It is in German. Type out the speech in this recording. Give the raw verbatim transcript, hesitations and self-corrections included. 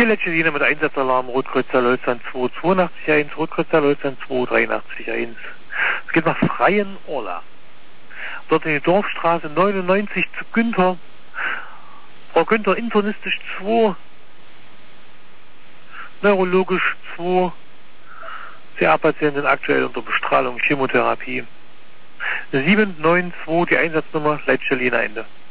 Hier letzte Linie mit Einsatzalarm Rotkreuzzahl Holstein zwei zweiundachtzig eins, Rotkreuzzahl Holstein zwei dreiundachtzig eins. Es geht nach Freien Orla. Dort in die Dorfstraße neunundneunzig zu Günther. Frau Günther, internistisch zwei, neurologisch zwei, C A-Patientin aktuell unter Bestrahlung, Chemotherapie. sieben neun zwei, die Einsatznummer, Leitstelle Ende.